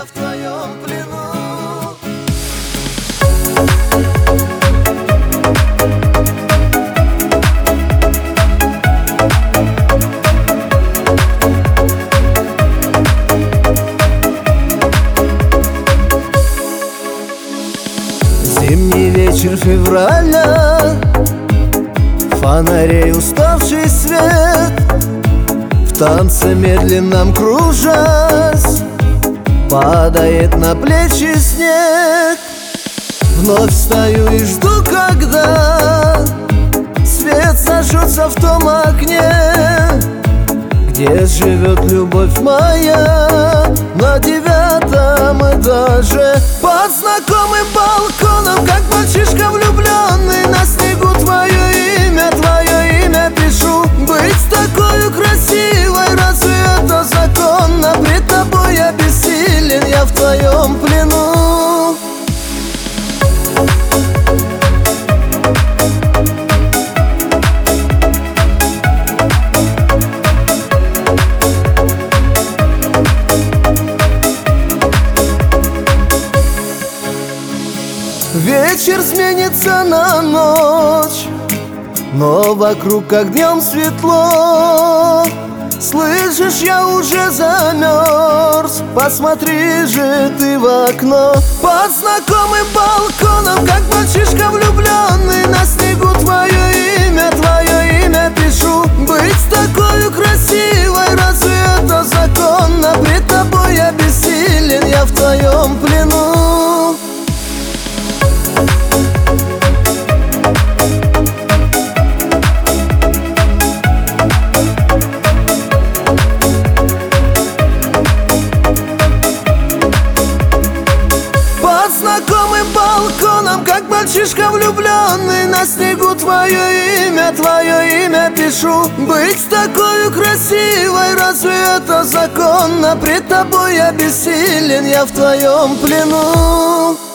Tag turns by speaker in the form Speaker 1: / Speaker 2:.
Speaker 1: в твоем плену. 'Зимний вечер февраля, фонарей уставший свет, в танце медленном кружась падает на плечи снег. Вновь стою и жду, когда свет зажжется в том окне, где живет любовь моя на 9-м этаже. Под знакомым балконом, как мальчишка влюбленный, на снегу твое имя пишу. Быть такой красивой, разве это законно? Пред тобой я бессилен, я в твоем плену. Вечер сменится на ночь, но вокруг как днем светло. Слышишь, я уже замерз, посмотри же ты в окно. Под знакомым балконом, как мальчишка влюбленный, на снегу твое имя пишу. Быть такой красивой, разве это законно? Пред тобой я бессилен, я в твоем плену. Знакомым балконом, как мальчишка влюбленный, на снегу твое имя пишу. Быть такой красивой, разве это законно? Пред тобой я бессилен, я в твоем плену.